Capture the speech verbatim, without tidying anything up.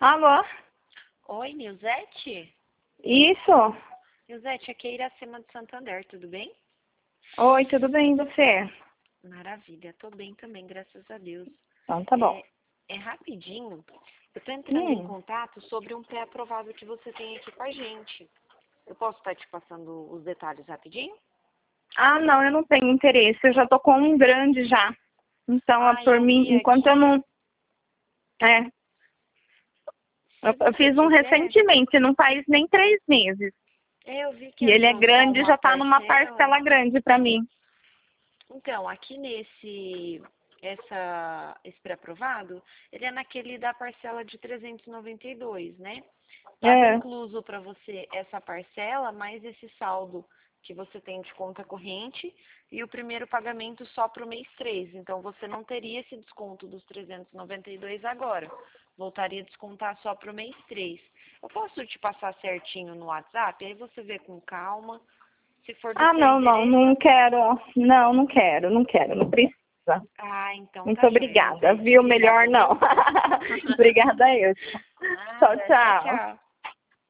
Alô? Oi, Nilzete? Isso? Nilzete, aqui é Iracema de Santander, tudo bem? Oi, tudo bem, e você? Maravilha, tô bem também, graças a Deus. Então tá bom. É, é rapidinho, eu tô entrando em Hum. contato sobre um pré-aprovado que você tem aqui com a gente. Eu posso estar te passando os detalhes rapidinho? Ah, não, eu não tenho interesse. Eu já tô com um grande já. Então, é Ah, por eu mim, vi enquanto eu aqui. não... É, eu, Se eu você fiz um quiser, recentemente, não faz nem três meses. é, eu vi que E ele é entrou só grande e uma já tá numa parcela. parcela grande pra mim. Então, aqui nesse essa, esse pré-aprovado, ele é naquele da parcela de trezentos e noventa e dois, né? Estava É. incluso para você essa parcela, mais esse saldo que você tem de conta corrente e o primeiro pagamento só para o mês três. Então, você não teria esse desconto dos trezentos e noventa e dois agora. Voltaria a descontar só para o mês três. Eu posso te passar certinho no WhatsApp, aí você vê com calma. Se for do Ah, seu não, não, interesse. não quero. Não, não quero, não quero, não precisa. Ah, então Muito tá joia, obrigada, Nilzete. viu? Melhor Obrigada, não. viu? Obrigada eu. Tchau, Nada, tchau, tchau. tchau.